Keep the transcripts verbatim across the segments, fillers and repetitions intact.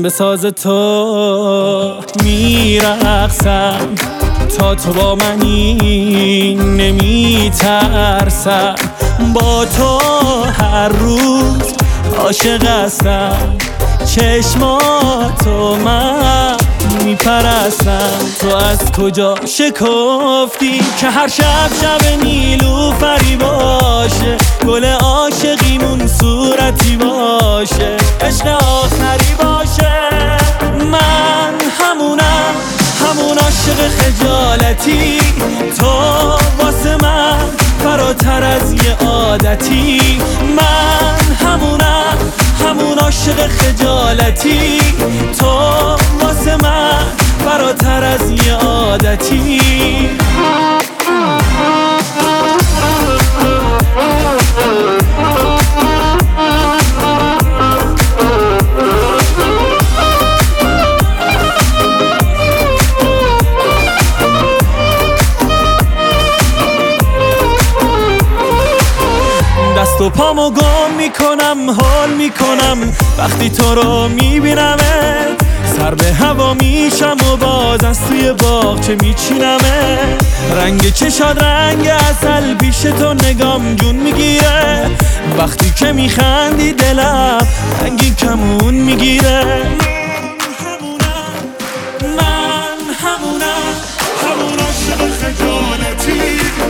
من به ساز تو میرقصم، تا تو با منی نمیترسم. با تو هر روز عاشق هستم، چشماتو من میپرستم. تو از کجا شکفتی که هر شب شب نیلوفری باشه، گل عاشقیمون صورتی باشه، عشق آخری باشه. من همونم، همون عاشق خجالتی، تو واسه من فراتر از یه عادتی. من همونم، همون عاشق خجالتی، تو واسه من فراتر از یه عادتی. دست و پامو گم میکنم، حال میکنم وقتی تو رو میبینمت. سر به هوا میشم و باز از توی باغچه میچینمه. رنگ چشاد رنگ عسل، پیش تو نگام جون میگیره. وقتی که میخندی دلم رنگی کمون میگیره. من همونم، همون عاشق خجالتی،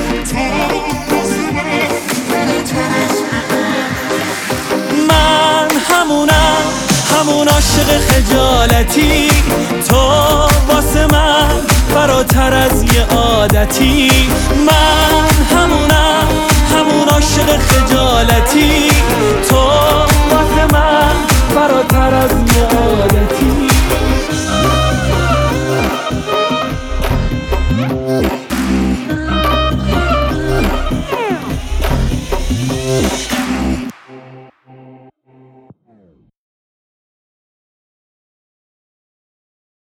من همونم، همون عاشق خجالتی، تو واسه من فراتر از یه عادتی. من همونم، همون عاشق خجالتی، تو واسه من فراتر از یه عادتی.